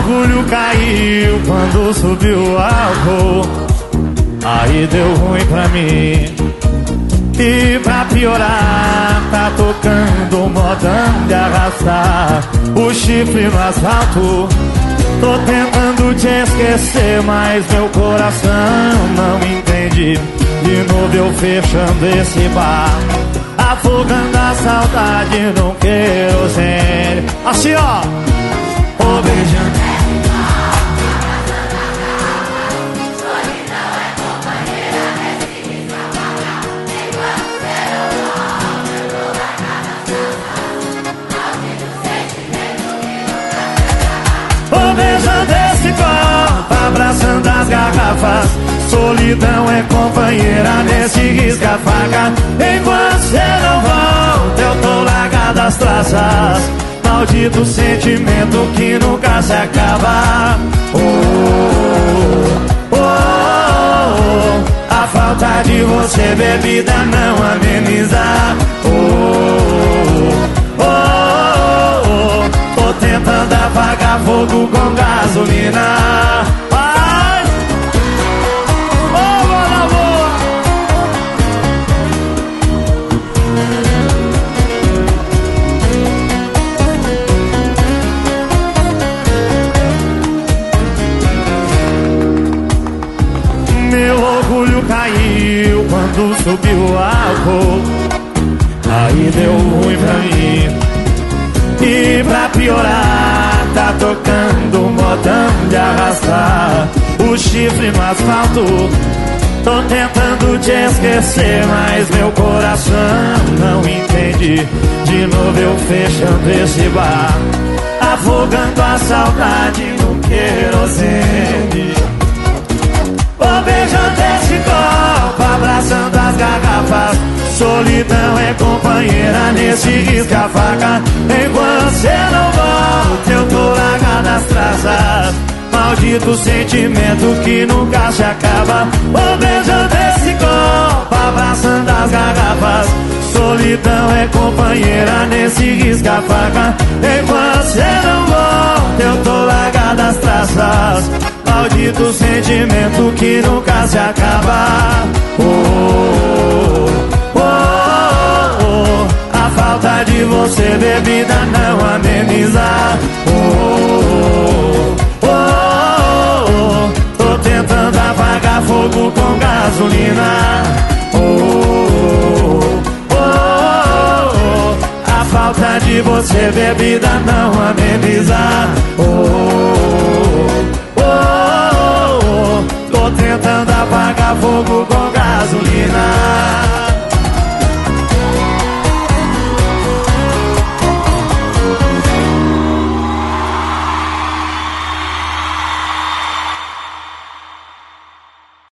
orgulho caiu quando subiu o álcool. Aí deu ruim pra mim. E pra piorar, tá tocando modão de arrastar o chifre no asfalto. Tô tentando te esquecer, mas meu coração não entende. De novo eu fechando esse bar, afogando a saudade no querosene. Assim ó, ô beijando. Beijando esse copo, abraçando as garrafas. Solidão é companheira nesse risca-faca. Enquanto cê não volta, eu tô largado as traças. Maldito sentimento que nunca se acaba. Oh, oh, oh, oh. A falta de você, bebida, não ameniza. Oh, oh, oh, oh. Tô tentando apagar fogo com gasolina. Vai! Ô, boa, boa! Meu orgulho caiu quando subiu o álcool. Aí deu ruim pra mim. E pra piorar, tá tocando modão de arrastar o chifre no asfalto. Tô tentando te esquecer, mas meu coração não entende. De novo eu fechando esse bar, afogando a saudade no querosene. Vou beijando esse copo, abraçando as garrafas. Solidão é companheira nesse risca-faca. Enquanto cê não volta, eu tô largado nas traças. Maldito sentimento que nunca se acaba. Vou beijando esse copo, abraçando as garrafas. Solidão é companheira nesse risca-faca. Enquanto cê não volta, eu tô largado nas traças. Maldito sentimento que nunca se acaba. Oh, oh, oh, oh. A falta de você, bebida, não ameniza. Oh, oh, oh, oh. Tô tentando apagar fogo com gasolina. Oh, oh, oh, oh. A falta de você, bebida, não ameniza. Oh,